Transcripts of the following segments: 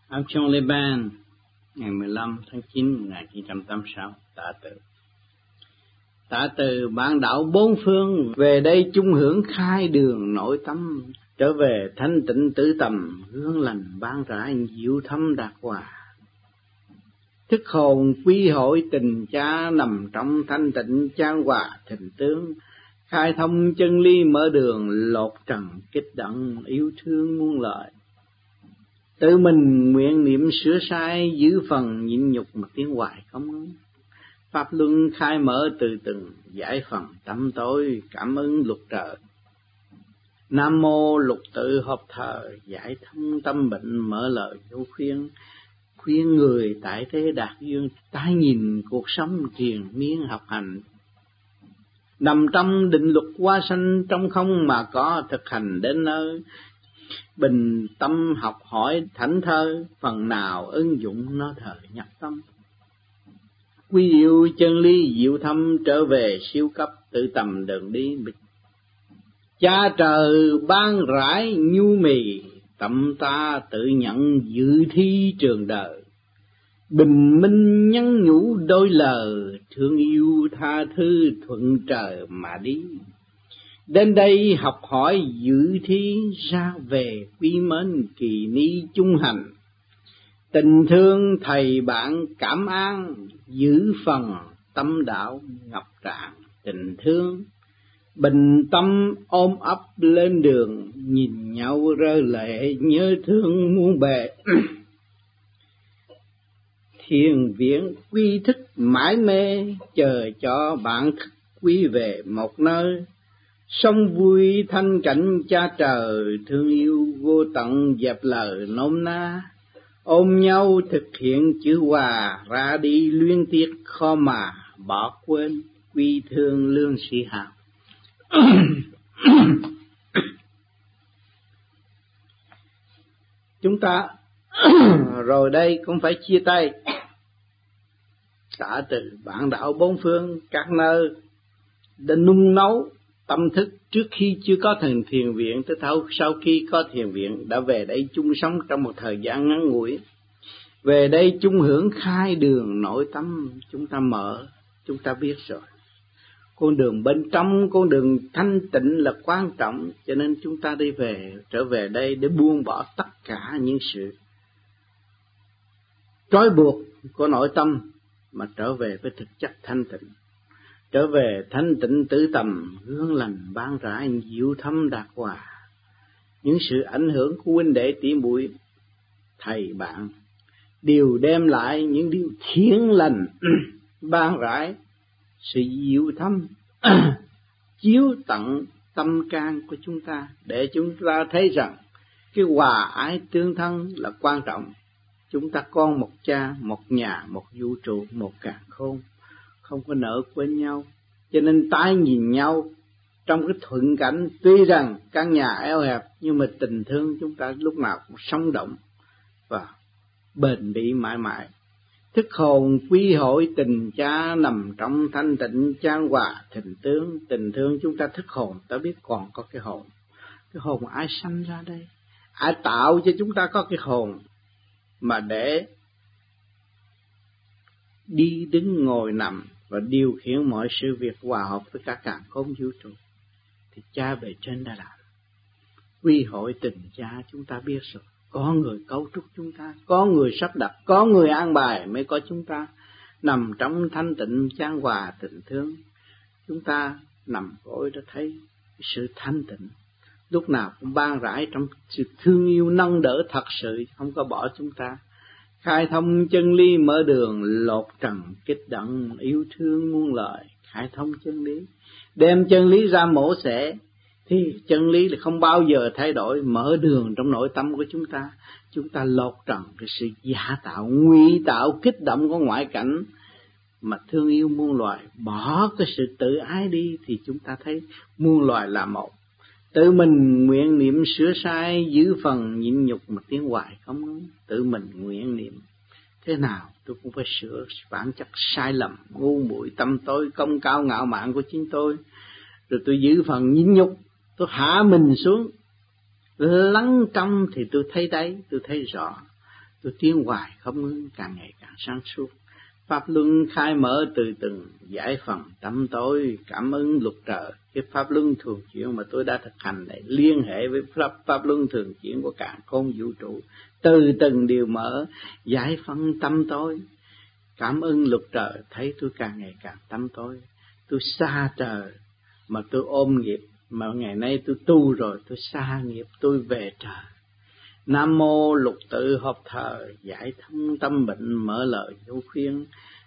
Action-les-Bains, ngày 15 tháng 9 1986, tạ từ. Tạ từ bản đảo bốn phương, về đây chung hưởng khai đường nội tâm, trở về thanh tịnh tự tầm, hương lành ban rãi diệu thâm đạt hòa. Thức hồn quy hội tình cha, nằm trong thanh tịnh chan hòa thịnh tướng, khai thông chân lý mở đường, lột trần kích động yêu thương muôn lời. Tự mình nguyện niệm sửa sai, giữ phần nhịn nhục mà tiến hoài không ngớt. Pháp luân khai mở từ từng, giải phần tâm tối, cảm ứng luật trời. Nam mô lục tự hợp thờ, giải thông tâm bệnh, mở lời vô khuyên. Khuyên người tại thế đạt duyên, tái nhìn cuộc sống triền miên học hành. Nằm trong định luật hóa sanh, trong không mà có thực hành đến nơi. Bình tâm học hỏi thảnh thơi, phần nào ứng dụng nó thời nhập tâm. Quy yêu chân lý diệu thâm, trở về siêu cấp tự tầm đường đi. Cha trời ban rãi nhu mì, tâm ta tự nhận dự thi trường đời. Bình minh nhắn nhủ đôi lời, thương yêu tha thứ thuận trời mà đi. Đến đây học hỏi dự thi, ra về quy mến kỳ ni chung hành. Tình thương thầy bạn cảm an, giữ phần tâm đạo ngập tràn tình thương. Bình tâm ôm ấp lên đường, nhìn nhau rơi lệ nhớ thương muôn bề. Thiền viện quy thức mãi mê, chờ cho bạn thức quy về một nơi. Sống vui thanh cảnh cha trời, thương yêu vô tận dẹp lời nôm na. Ôm nhau thực hiện chữ hòa, ra đi luyến tiếc khó mà bỏ quên, quy thương lương sĩ hào. Chúng ta rồi đây cũng phải chia tay. Tạ từ bản đảo bốn phương, các nơi đã nung nấu tâm thức trước khi chưa có thiền viện, tới sau khi có thiền viện đã về đây chung sống trong một thời gian ngắn ngủi. Về đây chung hưởng khai đường nội tâm, chúng ta mở, chúng ta biết rồi. Con đường bên trong, con đường thanh tịnh là quan trọng, cho nên chúng ta đi trở về đây để buông bỏ tất cả những sự trói buộc của nội tâm mà trở về với thực chất thanh tịnh. Trở về thanh tịnh tự tầm, hương lành ban rãi diệu thâm đạt hòa. Những sự ảnh hưởng của huynh đệ tỷ muội, thầy bạn đều đem lại những điều thiện lành ban rãi sự diệu thâm chiếu tận tâm can của chúng ta, để chúng ta thấy rằng cái hòa ái tương thân là quan trọng. Chúng ta con một cha, một nhà, một vũ trụ, một càn khôn, không có nỡ quên nhau. Cho nên tái nhìn nhau trong cái thuận cảnh, tuy rằng căn nhà eo hẹp nhưng mà tình thương chúng ta lúc nào cũng sống động và bền bỉ mãi mãi. Thức hồn quy hội tình cha, nằm trong thanh tịnh chan hòa thịnh tướng. Tình thương chúng ta thức hồn, ta biết còn có cái hồn. Cái hồn ai sanh ra đây? Ai tạo cho chúng ta có cái hồn mà để đi đứng ngồi nằm và điều khiển mọi sự việc hòa hợp với cả càn khôn vũ trụ? Thì cha về trên đã làm. Quy hội tình cha chúng ta biết rồi. Có người cấu trúc chúng ta, có người sắp đặt, có người an bài mới có chúng ta. Nằm trong thanh tịnh chan hòa tình thương, chúng ta nằm gối đã thấy sự thanh tịnh. Lúc nào cũng ban rãi trong sự thương yêu nâng đỡ thật sự, không có bỏ chúng ta. Khai thông chân lý mở đường, lột trần kích động yêu thương muôn lời. Khai thông chân lý, đem chân lý ra mổ xẻ, thì chân lý là không bao giờ thay đổi. Mở đường trong nội tâm của chúng ta lột trần cái sự giả tạo, ngụy tạo, kích động của ngoại cảnh mà thương yêu muôn loài. Bỏ cái sự tự ái đi thì chúng ta thấy muôn loài là một. Tự mình nguyện niệm sửa sai, giữ phần nhịn nhục mà tiến hoài không ngớt. Tự mình nguyện niệm thế nào tôi cũng phải sửa bản chất sai lầm, ngu muội, tâm tối, công cao ngạo mạn của chính tôi. Rồi tôi giữ phần nhịn nhục, tôi hạ mình xuống, lắng trong thì tôi thấy đấy, tôi thấy rõ. tôi tiến hoài không ngưng, càng ngày càng sáng suốt. Pháp luân khai mở từ từng, giải phần tâm tối, cảm ứng luật trời. Cái pháp luân thường chuyển mà tôi đã thực hành này liên hệ với pháp luân thường chuyển của cả con vũ trụ, từ từng điều mở, giải phân tâm tối, cảm ứng luật trời. Thấy tôi càng ngày càng tâm tối, tôi xa trời mà tôi ôm nghiệp, mà ngày nay tôi tu rồi tôi xa nghiệp, tôi về trời. Nam mô lục tự hợp thờ, giải thông tâm bệnh, mở lời vô khuyên.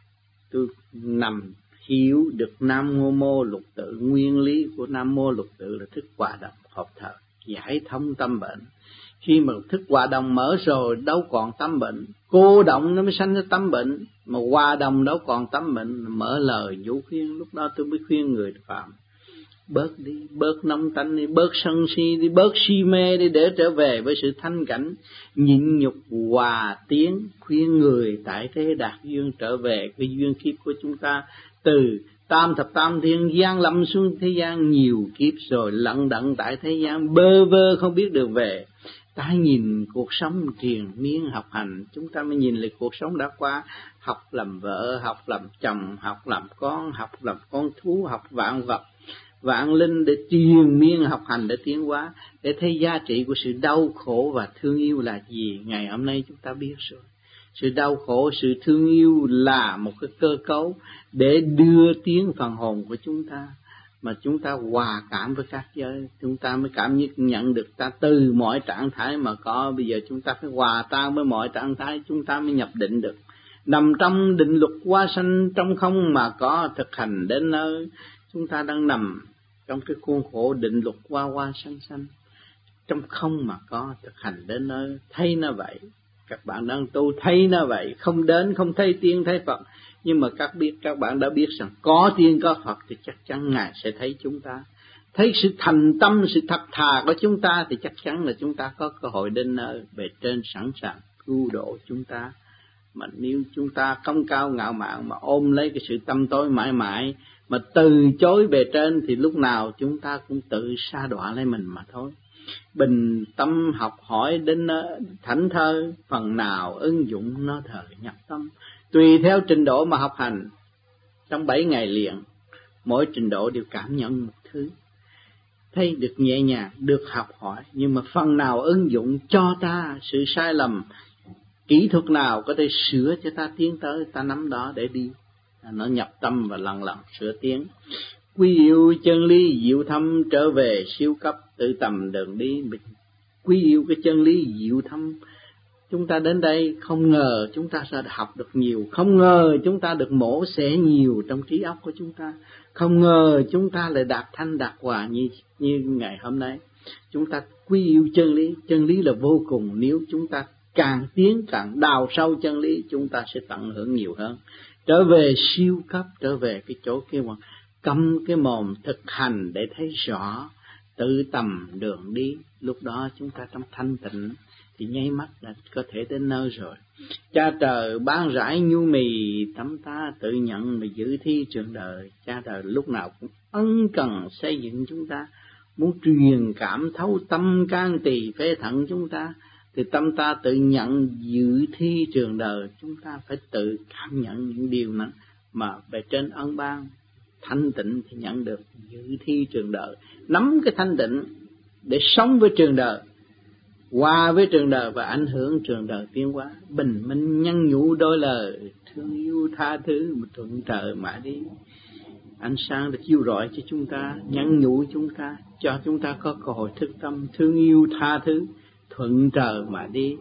Tôi nằm hiểu được Nam mô lục tự, nguyên lý của Nam mô lục tự là thức hòa đồng hợp thờ, giải thông tâm bệnh. Khi mà thức hòa đồng mở rồi đâu còn tâm bệnh, cô động nó mới sanh ra tâm bệnh, mà hòa đồng đâu còn tâm bệnh. Mở lời vũ khuyên, lúc đó tôi mới khuyên người phạm bớt đi, bớt nóng tánh đi, bớt sân si đi, bớt si mê đi, để trở về với sự thanh cảnh, nhịn nhục hòa tiến, khuyên người tại thế đạt duyên trở về cái duyên kiếp của chúng ta. Từ tam thập tam thiên gian lâm xuống thế gian nhiều kiếp rồi, lận đận tại thế gian bơ vơ không biết được về. Ta nhìn cuộc sống triền miên học hành, chúng ta mới nhìn lại cuộc sống đã qua. Học làm vợ, học làm chồng, học làm con, học làm con thú, học vạn vật vạn linh, để triền miên học hành, để tiến hóa, để thấy giá trị của sự đau khổ và thương yêu là gì. Ngày hôm nay chúng ta biết rồi, sự đau khổ, sự thương yêu là một cái cơ cấu để đưa tiến phần hồn của chúng ta. Mà chúng ta hòa cảm với các giới, chúng ta mới cảm nhận được ta từ mọi trạng thái mà có. Bây giờ chúng ta phải hòa tan với mọi trạng thái, chúng ta mới nhập định được. Nằm trong định luật hóa sanh, trong không mà có, thực hành đến nơi. Chúng ta đang nằm trong cái khuôn khổ định luật hoa sanh, trong không mà có, thực hành đến nơi. Thấy nó vậy, các bạn đang tu thấy nó vậy, không đến không thấy tiên thấy Phật. Nhưng mà các bạn đã biết rằng có tiên có Phật thì chắc chắn Ngài sẽ thấy chúng ta. Thấy sự thành tâm, sự thật thà của chúng ta thì chắc chắn là chúng ta có cơ hội đến nơi bề trên sẵn sàng cứu độ chúng ta. Mà nếu chúng ta không cao ngạo mạn mà ôm lấy cái sự tâm tối mãi mãi, mà từ chối bề trên, thì lúc nào chúng ta cũng tự sa đọa lấy mình mà thôi. Bình tâm học hỏi đến thảnh thơi, phần nào ứng dụng nó thời nhập tâm. Tùy theo trình độ mà học hành, trong 7 ngày liền, mỗi trình độ đều cảm nhận một thứ. Thấy được nhẹ nhàng, được học hỏi, nhưng mà phần nào ứng dụng cho ta sự sai lầm, kỹ thuật nào có thể sửa cho ta tiến tới, ta nắm đó để đi. Nó nhập tâm và lần lần sửa tiến. Quý yêu chân lý diệu thâm, trở về siêu cấp tự tầm đường đi. Quý yêu cái chân lý diệu thâm. Chúng ta đến đây không ngờ chúng ta sẽ học được nhiều, không ngờ chúng ta được mổ xẻ nhiều trong trí óc của chúng ta, không ngờ chúng ta lại đạt thanh đạt hòa như ngày hôm nay. Chúng ta quý yêu chân lý là vô cùng. Nếu chúng ta càng tiến càng đào sâu chân lý, chúng ta sẽ tận hưởng nhiều hơn. Trở về siêu cấp, trở về cái chỗ kia mà câm cái mồm thực hành để thấy rõ, tự tầm đường đi. Lúc đó chúng ta trong thanh tịnh thì nháy mắt đã có thể đến nơi rồi. Cha trời ban rải nhu mì, tấm ta tự nhận mà giữ thi trường đời. Cha trời lúc nào cũng ân cần xây dựng chúng ta, muốn truyền cảm thấu tâm can tỳ phế thận chúng ta, thì tâm ta tự nhận dự thi trường đời. Chúng ta phải tự cảm nhận những điều này mà bề trên ân ban. Thanh tịnh thì nhận được dự thi trường đời, nắm cái thanh tịnh để sống với trường đời, hòa với trường đời và ảnh hưởng trường đời tiến hóa. Bình minh nhân nhủ đôi lời, thương yêu tha thứ mà thuận trời mà đi. Ánh sáng đã chiếu rọi cho chúng ta, nhắn nhủ chúng ta, cho chúng ta có cơ hội thức tâm, thương yêu tha thứ, thuận trời mà đi.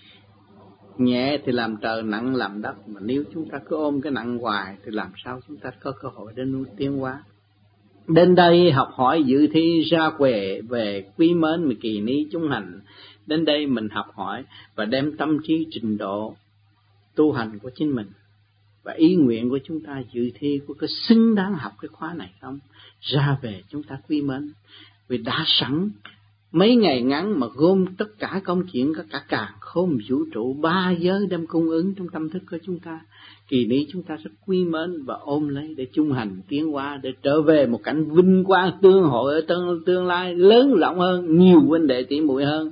Nhẹ thì làm trời, nặng làm đất. Mà nếu chúng ta cứ ôm cái nặng hoài thì làm sao chúng ta có cơ hội để tiến hóa. Đến đây học hỏi dự thi ra quề về quý mến mà kỳ ní chúng hành. Đến đây mình học hỏi và đem tâm trí trình độ tu hành của chính mình và ý nguyện của chúng ta dự thi có xứng đáng học cái khóa này không. Ra về chúng ta quý mến, vì đã sẵn mấy ngày ngắn mà gom tất cả công chuyện có cả càn khôn vũ trụ 3 giới đem cung ứng trong tâm thức của chúng ta. Kỳนี้chúng ta rất quý mến và ôm lấy để chung hành tiến hóa, để trở về một cảnh vinh quang tương hội ở tương lai lớn rộng hơn, nhiều huynh đệ tỷ muội hơn.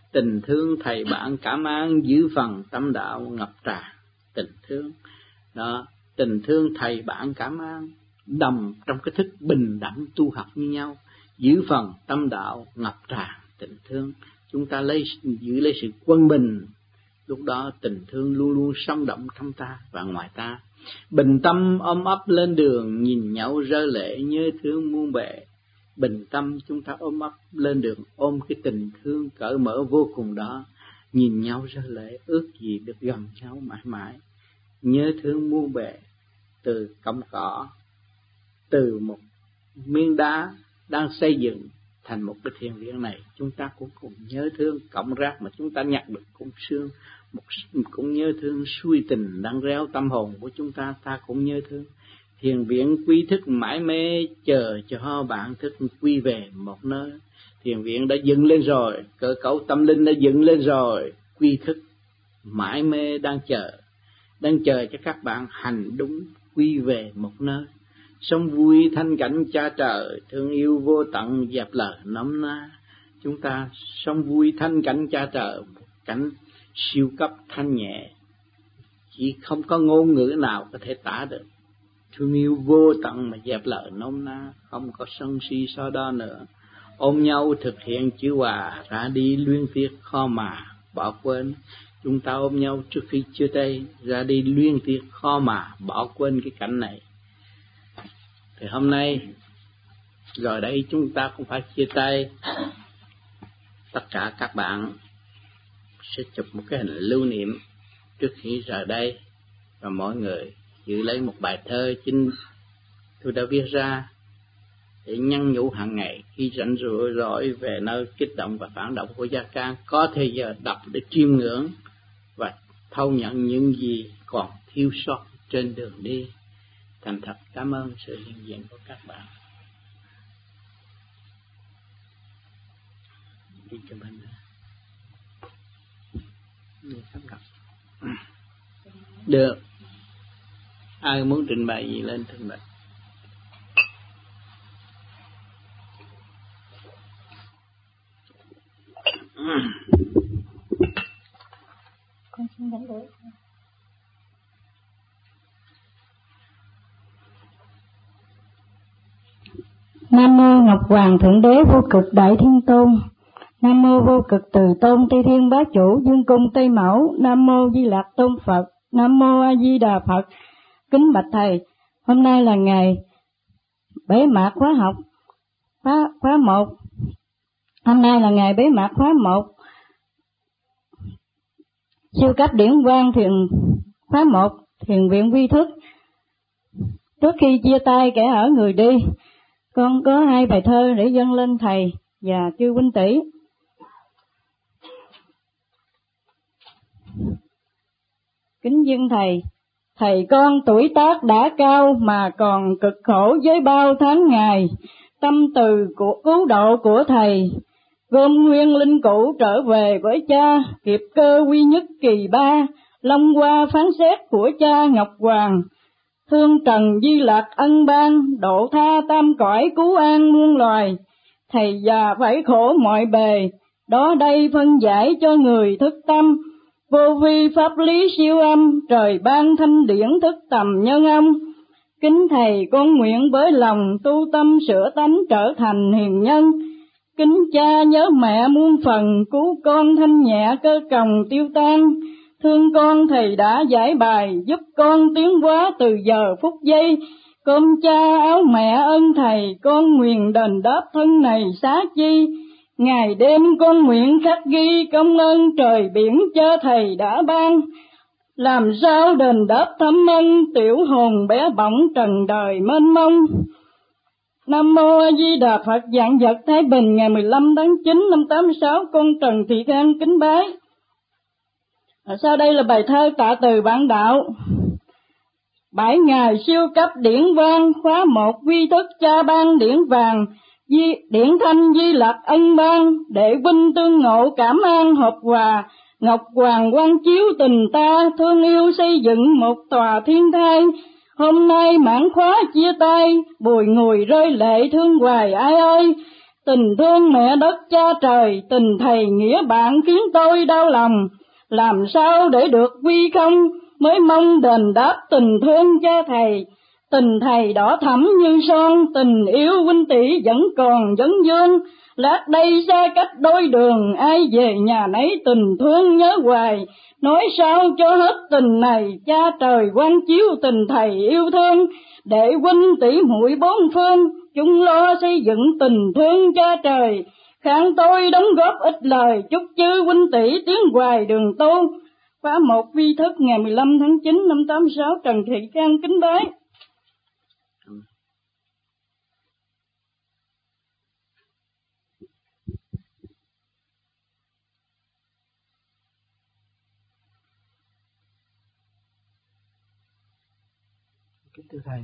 Tình thương thầy bạn cảm ơn giữ phần tâm đạo ngập tràn. Tình thương đó, tình thương thầy bạn cảm ơn, đồng trong cái thức bình đẳng tu học như nhau, giữ phần tâm đạo ngập tràn tình thương. Chúng ta giữ lấy sự quân bình, lúc đó tình thương luôn luôn sống động trong ta và ngoài ta. Bình tâm ôm ấp lên đường, nhìn nhau rơi lệ nhớ thương muôn bề. Bình tâm chúng ta ôm ấp lên đường, ôm cái tình thương cởi mở vô cùng đó, nhìn nhau rơi lệ, ước gì được gần nhau mãi mãi. Nhớ thương muôn bề, từ cọng cỏ, từ một miếng đá đang xây dựng thành một cái thiền viện này, chúng ta cũng cùng nhớ thương. Cọng rác mà chúng ta nhặt được cũng xương, cũng nhớ thương. Suy tình đang réo tâm hồn của chúng ta, ta cũng nhớ thương. Thiền viện quy thức mãi mê, chờ cho bạn thức quy về một nơi. Thiền viện đã dựng lên rồi, cơ cấu tâm linh đã dựng lên rồi, quy thức mãi mê đang chờ cho các bạn hành đúng, quy về một nơi. Sống vui thanh cảnh cha trời, thương yêu vô tận dẹp lời nấm na. Chúng ta sống vui thanh cảnh cha trời, cảnh siêu cấp thanh nhẹ, chỉ không có ngôn ngữ nào có thể tả được. Thương yêu vô tận mà dẹp lời nôm na, không có sân si so đo nữa. Ôm nhau thực hiện chữ hòa, ra đi luyến tiếc khó mà bỏ quên. Chúng ta ôm nhau trước khi chia tay, ra đi luyến tiếc khó mà bỏ quên cái cảnh này. Thì hôm nay rồi đây chúng ta cũng phải chia tay. Tất cả các bạn sẽ chụp một cái hình lưu niệm trước khi rời đây, và mỗi người giữ lấy một bài thơ chính tôi đã viết ra để nhắn nhủ hàng ngày khi rảnh rỗi về nơi kích động và phản động của Gia Can, có thời giờ đọc để chiêm ngưỡng và thâu nhận những gì còn thiếu sót trên đường đi. Thành thật cảm ơn sự hiện diện của các bạn. Đi cho mình được. Ai muốn trình bày gì lên trình bày. Con xin đánh lỗi. Nam mô Ngọc Hoàng Thượng Đế Vô Cực Đại Thiên Tôn. Nam mô Vô Cực Từ Tôn Tây Thiên Bá Chủ Dương Cung Tây Mẫu. Nam mô Di Lặc Tôn Phật. Nam mô A Di Đà Phật. Kính bạch thầy, hôm nay là ngày bế mạc khóa học khóa 1. Hôm nay là ngày bế mạc khóa 1 siêu cấp điển quang thiền khóa 1 thiền viện vi thức. Trước khi chia tay kẻ ở người đi, con có 2 bài thơ để dâng lên thầy và chư huynh tỷ. Kính dâng thầy, thầy con tuổi tác đã cao mà còn cực khổ với bao tháng ngày. Tâm từ của cứu độ của thầy, gom nguyên linh cũ trở về với cha, kịp cơ quy nhất kỳ 3, long qua phán xét của cha Ngọc Hoàng. Thương trần di lạc ân ban, độ tha tam cõi cứu an muôn loài. Thầy già phải khổ mọi bề, đó đây phân giải cho người thức tâm. Vô vi pháp lý siêu âm, trời ban thanh điển thức tầm nhân âm. Kính thầy con nguyện với lòng tu tâm sửa tánh trở thành hiền nhân. Kính cha nhớ mẹ muôn phần, cứu con thanh nhẹ cơ còng tiêu tan. Thương con thầy đã giải bài, giúp con tiến hóa từ giờ phút giây. Cơm cha áo mẹ ơn thầy, con nguyện đền đáp thân này xá chi. Ngày đêm con nguyện khắc ghi công ơn trời biển cha thầy đã ban. Làm sao đền đáp thấm ân, tiểu hồn bé bỏng trần đời mênh mông. Nam mô A Di Đà Phật. Vạn vật Thái Bình, ngày 15 tháng 9 năm 86, con Trần Thị Khang kính bái. Sau đây là bài thơ tạ từ bản đạo. 7 ngày siêu cấp điển vang, khóa 1 vi thức cha ban điển vàng. Điển thanh di lạc ân ban, để vinh tương ngộ cảm an hợp hòa. Ngọc Hoàng quang chiếu tình ta, thương yêu xây dựng một tòa thiên thai. Hôm nay mãn khóa chia tay, bùi ngùi rơi lệ thương hoài ai ơi. Tình thương mẹ đất cha trời, tình thầy nghĩa bạn khiến tôi đau lòng. Làm sao để được quy không, mới mong đền đáp tình thương cha thầy. Tình thầy đỏ thẫm như son, tình yêu huynh tỷ vẫn còn vấn vương. Lát đây xa cách đôi đường, ai về nhà nấy tình thương nhớ hoài. Nói sao cho hết tình này, cha trời quang chiếu tình thầy yêu thương. Để huynh tỷ muội bốn phương, chung lo xây dựng tình thương cha trời. Khang tôi đóng góp ít lời, chúc chư huynh tỷ tiến hoài đường tu. Khóa 1 vi thức ngày 15 tháng 9 năm 86, Trần Thị Khang kính bái. Kính thưa Thầy,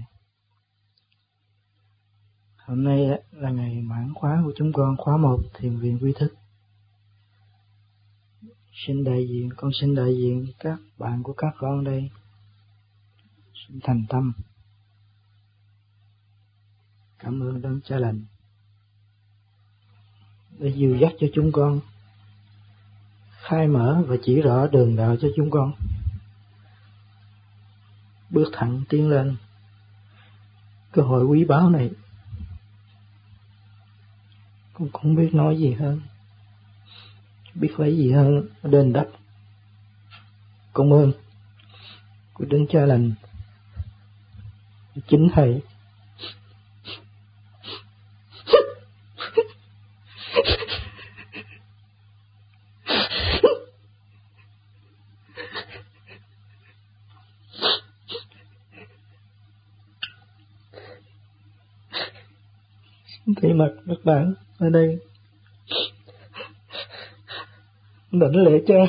hôm nay là ngày mãn khóa của chúng con, khóa 1 Thiền viện Quy Thức. Con xin đại diện các bạn của các con đây, xin thành tâm cảm ơn Đấng Cha Lành đã dìu dắt cho chúng con, khai mở và chỉ rõ đường đạo cho chúng con bước thẳng tiến lên cơ hội quý báu này. Con không biết nói gì hơn, biết lấy gì hơn đền đáp công ơn của Đấng Cha Lành, chính Thầy. Thay mặt các bạn ở đây đảnh lễ cha.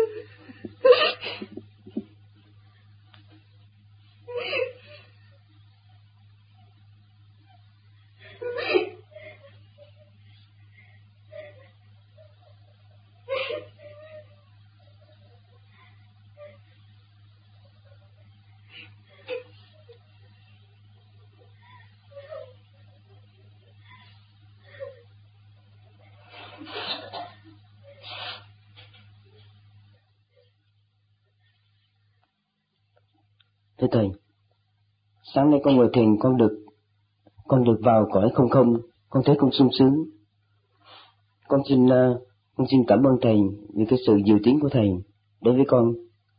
Thưa Thầy, sáng nay con ngồi thiền con được vào cõi không không, con thấy con sung sướng. Con xin cảm ơn Thầy vì cái sự dìu tiến của Thầy đối với con.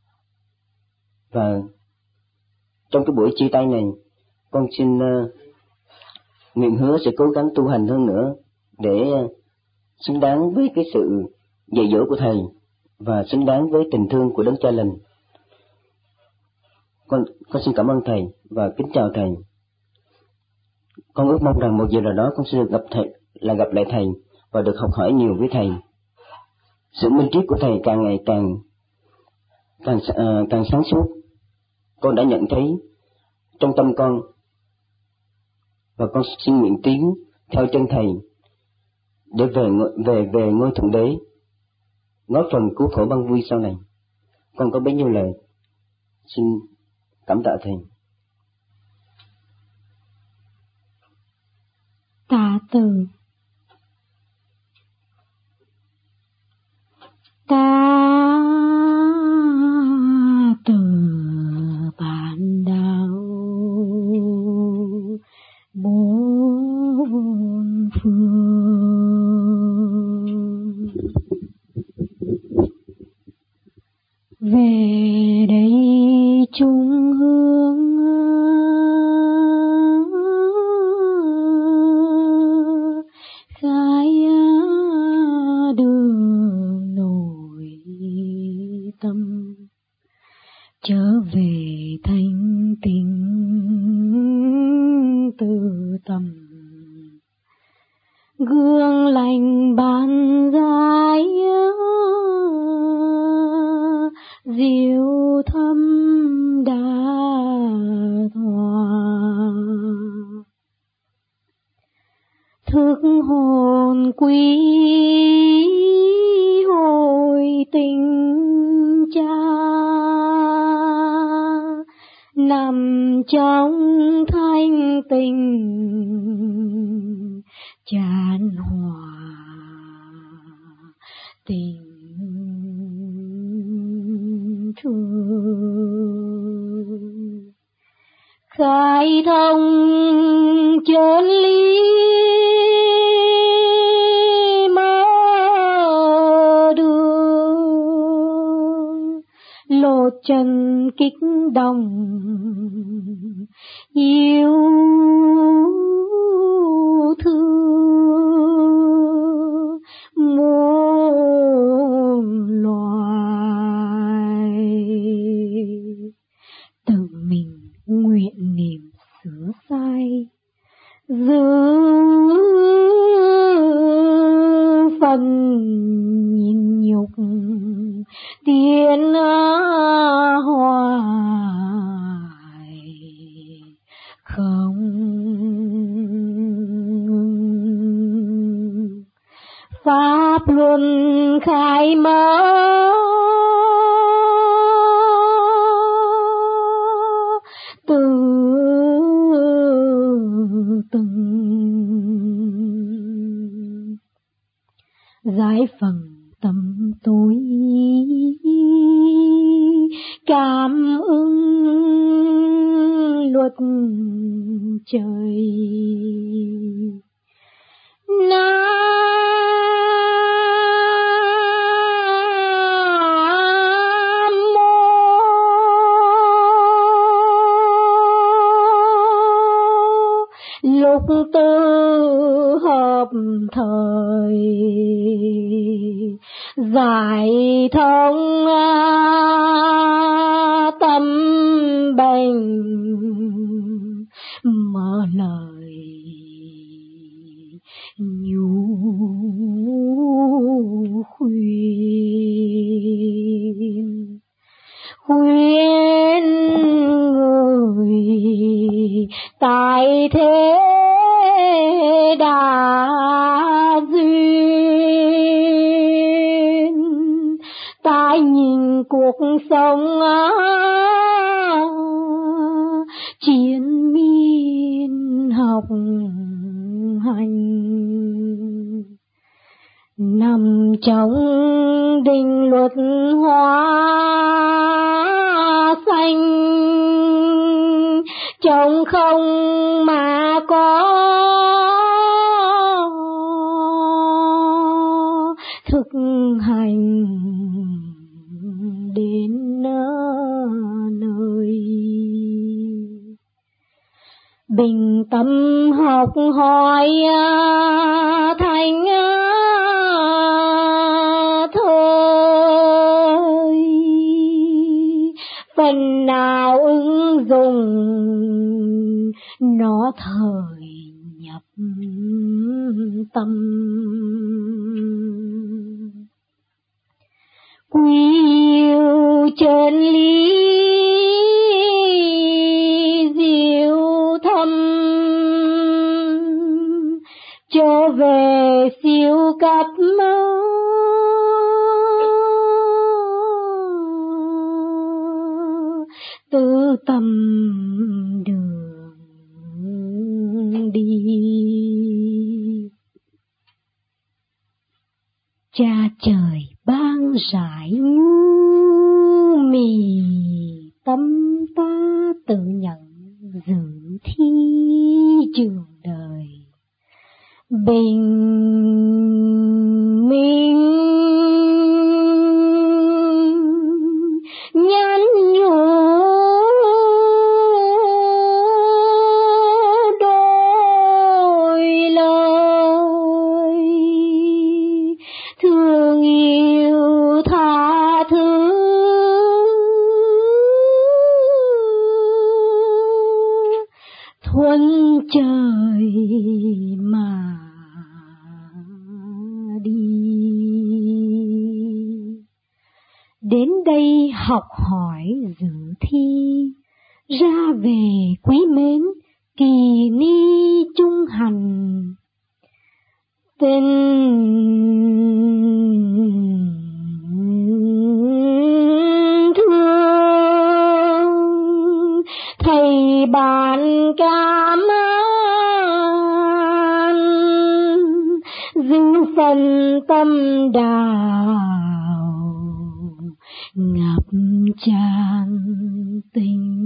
Và trong cái buổi chia tay này, con xin nguyện hứa sẽ cố gắng tu hành hơn nữa để xứng đáng với cái sự dạy dỗ của Thầy và xứng đáng với tình thương của Đấng Cha Lành. Con xin cảm ơn Thầy và kính chào Thầy. Con ước mong rằng một giờ nào đó con sẽ được gặp lại Thầy và được học hỏi nhiều với Thầy. Sự minh triết của Thầy càng ngày càng sáng suốt. Con đã nhận thấy trong tâm con, và con xin nguyện tiến theo chân Thầy để về ngôi Thượng Đế, góp phần cứu khổ ban vui sau này. Con có bấy nhiêu lời, xin cảm tạ Thầy. Tạ từ. Tạ từ bạn đạo bốn phương, về đây chung hướng khai đường nội tâm, trở về thanh tịnh từ tâm, gương lành ban giải diệu thâm đa thoa, thức hồn quý hồi tình cha, nằm trong thanh tình tràn hòa tình thương, khai thông chân lý mở đường, lộ chân kích động yêu thương muôn loài. Tự mình nguyện niệm sửa sai, giữ phần nhịn nhục tiến hoài không ngừng. Pháp luân khai mở từ từng, giải phần tâm tối, cảm ứng luật trời. Lúc tư hợp thời, giải thông tâm bệnh, mở lời nhu khuyên, khuyên người tại thế đã duyên, tại nhìn cuộc sống chiến miên học hành, nằm trong định luật hóa xanh, trong không mà có thực hành đến nơi. Bình tâm học hỏi thành thời, phần nào ứng dụng nó thời nhập tâm. Quy yêu chân lý diệu thâm, trở về siêu cấp tư tâm đường đi. Cha trời ban rải nhu mì, tâm ta tự nhận dự thi trường đời. Bình minh nhắn nhủ đôi lời, thương yêu tha thứ thuận trời mà đi. Đến đây học hỏi dự thi, ra về quý mến kỳ ni chung hành. Tình thương thầy bạn cảm ơn, dư phần tâm đào ngập tràn tình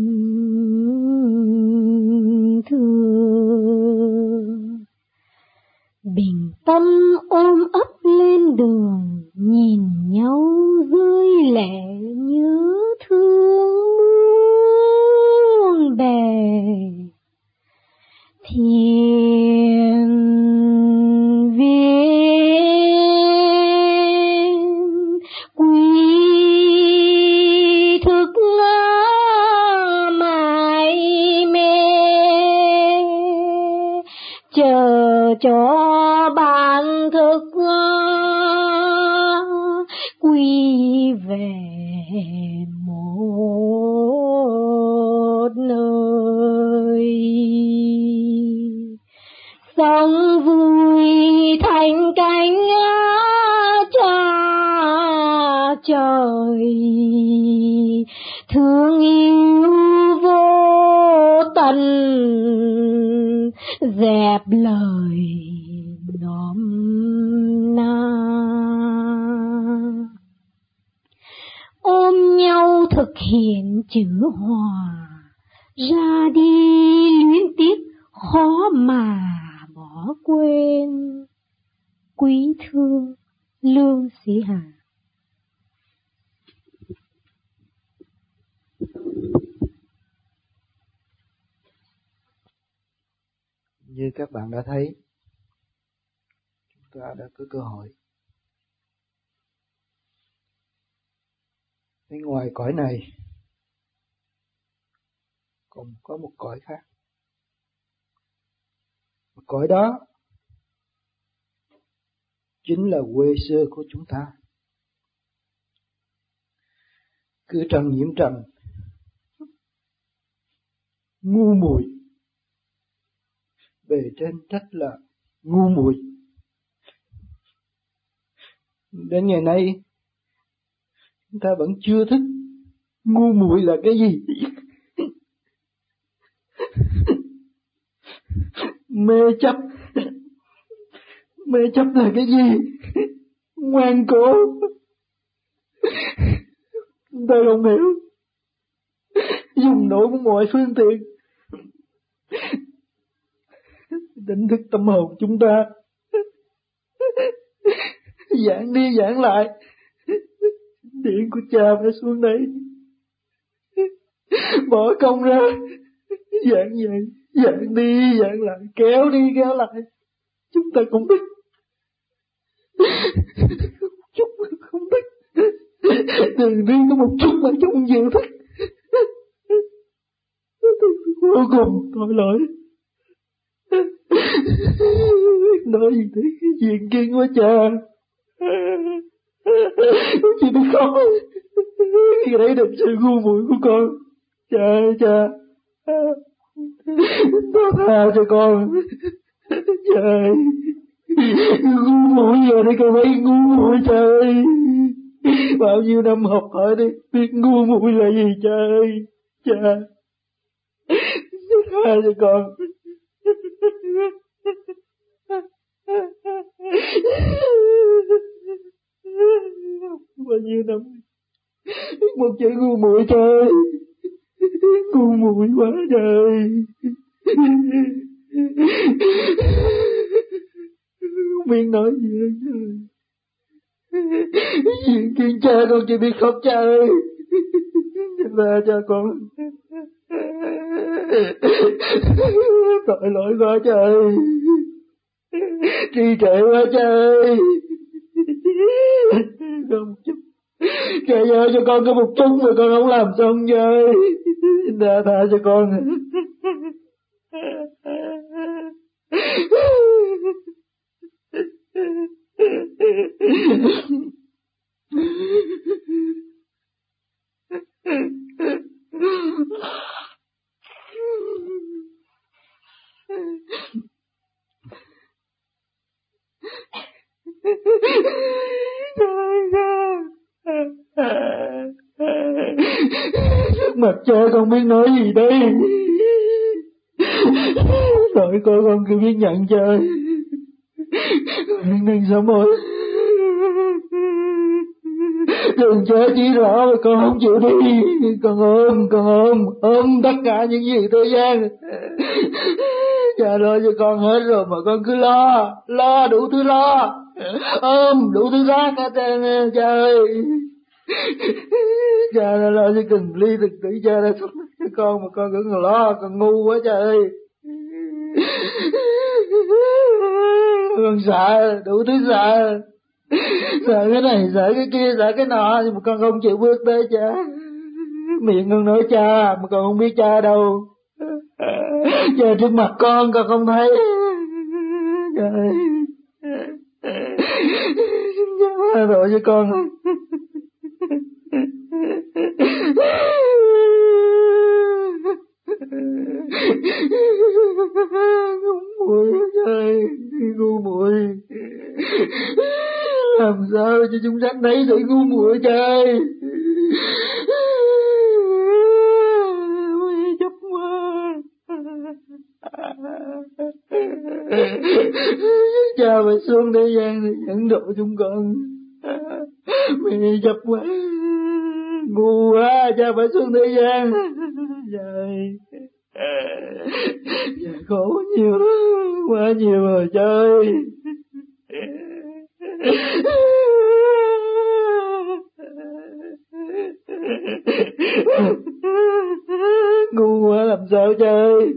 thương. Bình tâm ôm ấp lên đường, nhìn nhau rơi lệ nhớ thương muôn bề. Thiên viên quy thức mãi mê, chờ cho bạn thức quy về một nơi. Sống vui thành cánh cha trời, thương yêu vô tận, dẹp lời nôm na. Ôm nhau thực hiện chữ hòa, ra đi luyến tiếc khó mà bỏ quên. Quý thương Lương Sĩ Hà. Như các bạn đã thấy, chúng ta đã có cơ hội bên ngoài cõi này còn có một cõi khác. Cõi đó chính là quê xưa của chúng ta. Cứ trần nhiễm trần, ngu muội, bề trên trách là ngu muội. Đến ngày nay chúng ta vẫn chưa thích ngu muội là cái gì. Mê chấp là cái gì? Ngoan cố. Chúng ta không hiểu, dùng nổi mọi phương tiện đánh thức tâm hồn chúng ta, giảng đi giảng lại. Điện của cha phải xuống đây bỏ công ra giảng vậy, giảng đi giảng lại, kéo đi kéo lại. Chúng ta cũng thích, chút không thích, đừng đi có một chút mà chúng vừa thích. Vô cùng tội lỗi. Nói gì thế, diện kiên quá cha. Chị biết không, khi đấy được sự ngu muội của con. Cha tha cho con. Trời, ngu muội giờ đây con thấy ngu muội trời. Bao nhiêu năm học hỏi đi, biết ngu muội là gì trời. Cha tha cho con. Bao nhiêu năm một chữ ngu muội trời, ngu muội quá trời. Không biết nói gì hết trời. Chuyện kiên cha con chỉ biết khóc cha ơi. Tha cho con. Tội lỗi quá trời. Trì trệ quá trời. Không chút. Kể giờ cho con có một chút mà con không làm xong rồi. Tha cho con. Trước mặt cha con biết nói gì đây. Tội con cứ biết nhận chơi. Đừng sớm ơi, đừng chết chỉ rõ mà con không chịu đi. Con ôm tất cả những gì thế gian. Cha lo cho con hết rồi mà con cứ lo đủ thứ lo, ôm đủ thứ rác hết trơn. Cha ơi, cha đã lo cho từng ly từng tí, cha đã sống cho con mà con vẫn còn lo, con ngu quá cha ơi. Con sợ đủ thứ, sợ cái này, sợ cái kia, sợ cái nọ, nhưng mà con không chịu bước tới cha. Miệng con nói cha mà con không biết cha đâu. Cha trước mặt con không thấy. Trời, cha rồi cho con. Ngu muội trời, ngu muội. Làm sao cho chúng sanh thấy sự ngu muội trời. Chấp quá. Cha phải xuống thế gian để dẫn độ chúng con. Mẹ chấp quá, ngu quá, cha phải xuống thế gian. Trời, khổ nhiều, quá nhiều rồi trời. Ngu quá làm sao chơi.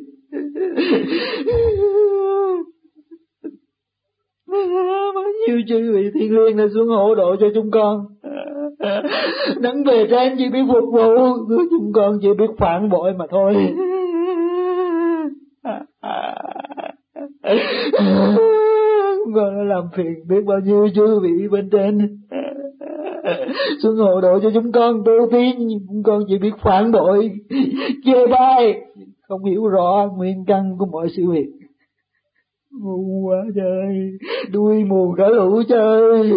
Bao nhiêu chư vị thiên liêng đã xuống hộ độ cho chúng con. Đấng về trên chỉ biết phục vụ, chúng con chỉ biết phản bội mà thôi. Chúng con đã làm phiền biết bao nhiêu chư vị bên trên xuống hộ độ cho chúng con tu tiến, nhưng chúng con chỉ biết phản bội, chê bai, không hiểu rõ nguyên căn của mọi sự việc. Ngu quá trời, đuôi mù cả lũ trời.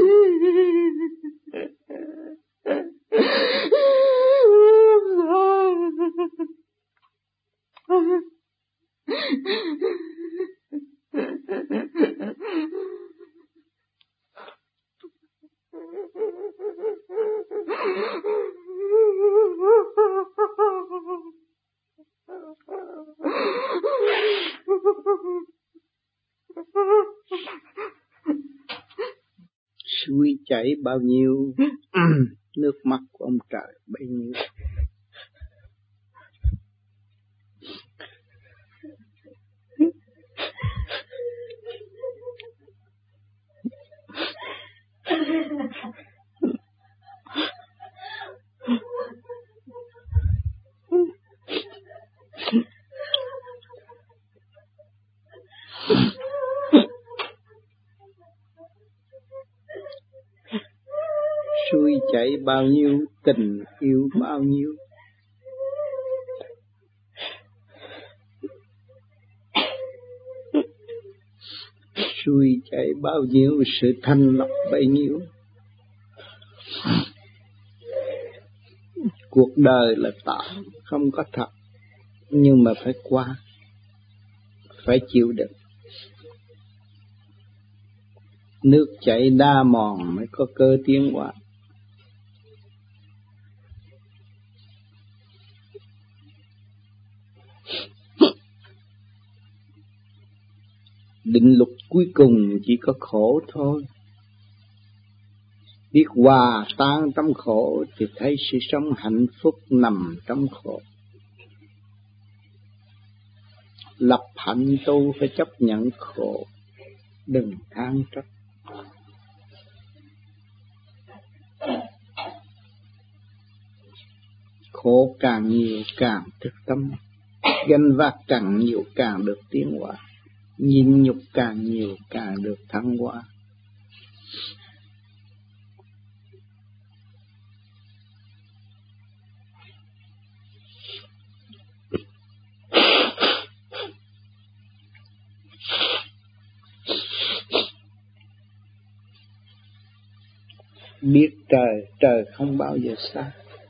Suối chảy bao nhiêu, nước mắt của ông trời bấy nhiêu. Suối chảy bao nhiêu, tình yêu bao nhiêu. Suối chảy bao nhiêu, sự thanh lọc bấy nhiêu. Cuộc đời là tạm, không có thật, nhưng mà phải qua, phải chịu đựng. Nước chảy đa mòn mới có cơ tiến hóa. Định luật cuối cùng chỉ có khổ thôi. Biết hòa tan trong khổ thì thấy sự sống hạnh phúc nằm trong khổ. Lập hạnh tu phải chấp nhận khổ, đừng than trách. Khổ càng nhiều càng thức tâm, gánh vác càng nhiều càng được tiến hóa, nhịn nhục càng nhiều càng được thăng hoa. Biết trời không bao giờ xa,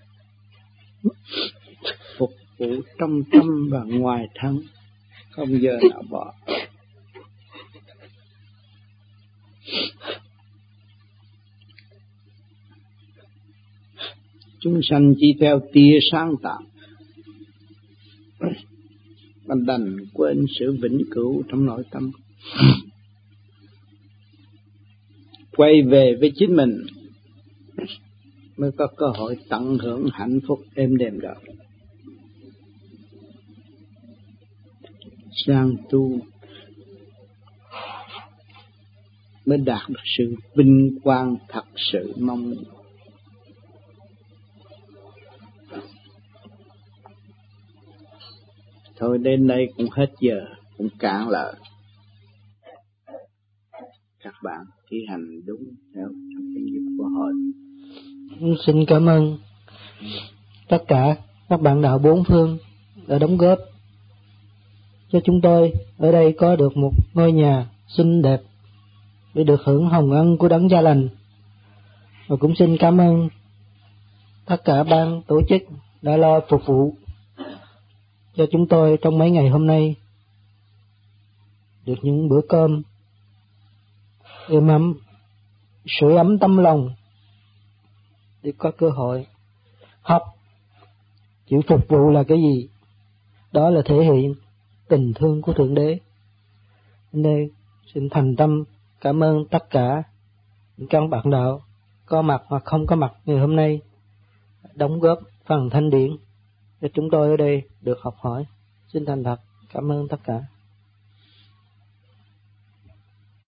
phục vụ trong tâm và ngoài thân, không giờ nào bỏ. Chúng sanh chỉ theo tia sáng tạo, mình đành quên sự vĩnh cửu trong nội tâm. Quay về với chính mình mới có cơ hội tận hưởng hạnh phúc êm đềm đó. Sang tu mới đạt được sự vinh quang thật sự mong. Thôi đến đây cũng hết giờ, cũng cạn lời. Các bạn thi hành đúng theo trong cái nghiệp của hội. Xin cảm ơn tất cả các bạn đạo bốn phương đã đóng góp cho chúng tôi ở đây có được một ngôi nhà xinh đẹp để được hưởng hồng ân của Đấng Cha Lành. Và cũng xin cảm ơn tất cả ban tổ chức đã lo phục vụ cho chúng tôi trong mấy ngày hôm nay, được những bữa cơm êm ấm, sưởi ấm tâm lòng để có cơ hội học. Chữ phục vụ là cái gì? Đó là thể hiện tình thương của Thượng Đế. Nên xin thành tâm cảm ơn tất cả những các bạn đạo có mặt hoặc không có mặt ngày hôm nay đóng góp phần thanh điển cho chúng tôi ở đây được học hỏi. Xin thành thật cảm ơn tất cả.